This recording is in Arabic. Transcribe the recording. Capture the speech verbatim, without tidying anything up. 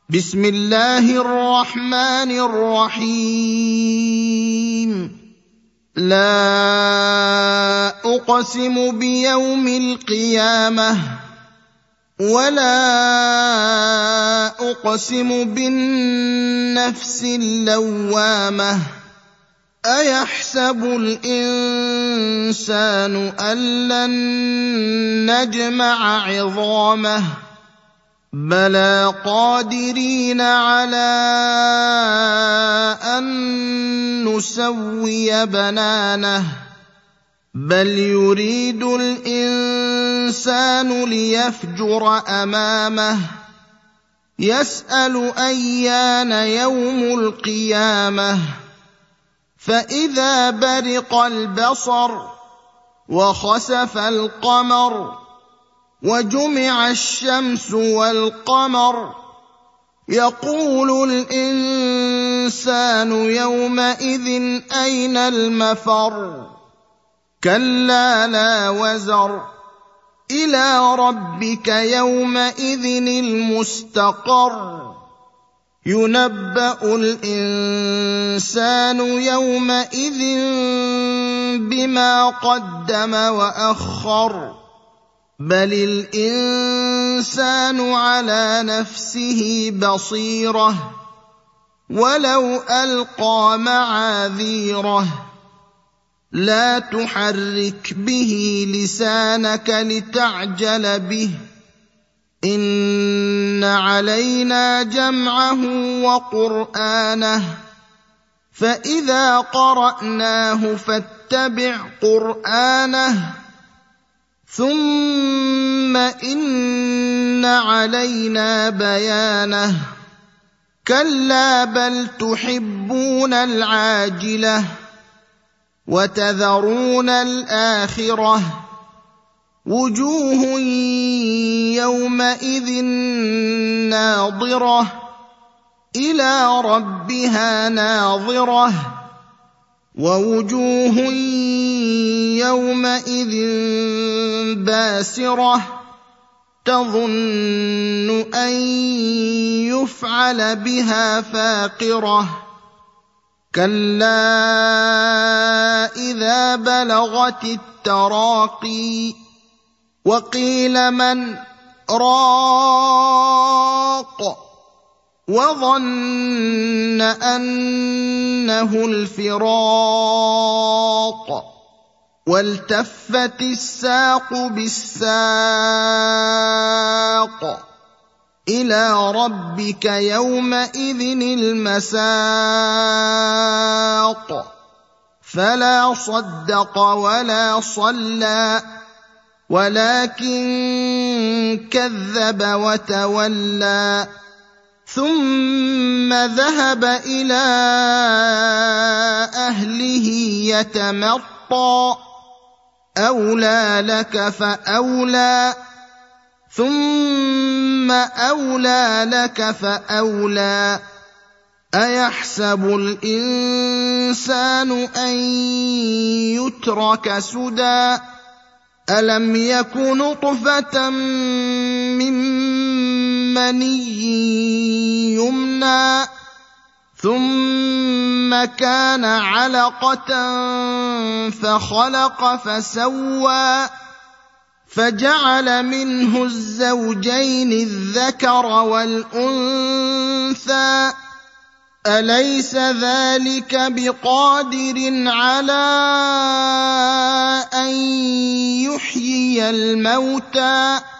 بسم الله الرحمن الرحيم لا أقسم بيوم القيامة ولا أقسم بالنفس اللوامة أيحسب الإنسان أن لن نجمع عظامه بلى قادرين على أن نسوي بنانه بل يريد الإنسان ليفجر أمامه يسأل أيان يوم القيامة فإذا برق البصر وخسف القمر وجمع الشمس والقمر يقول الإنسان يومئذ أين المفر كلا لا وزر إلى ربك يومئذ المستقر ينبأ الإنسان يومئذ بما قدم وأخر بل الإنسان على نفسه بصيرة ولو ألقى معاذيره لا تحرك به لسانك لتعجل به إن علينا جمعه وقرآنه فإذا قرأناه فاتبع قرآنه ثم إن علينا بيانه كلا بل تحبون العاجلة وتذرون الآخرة وجوه يومئذ ناظرة إلى ربها ناظرة ووجوه يومئذ باسرة تظن أن يفعل بها فاقرة كلا إذا بلغت التراقي وقيل من راق وظن أنه الفراق والتفت الساق بالساق إلى ربك يومئذ المساق فلا صدق ولا صلى ولكن كذب وتولى ثم ذهب إلى أهله يتمطى أولى لك فأولى ثم أولى لك فأولى أيحسب الإنسان أن يترك سدى ألم يك نطفة من مني يمنى ثم كان علقة فخلق فسوى فجعل منه الزوجين الذكر والأنثى أليس ذلك بقادر على أن يحيي الموتى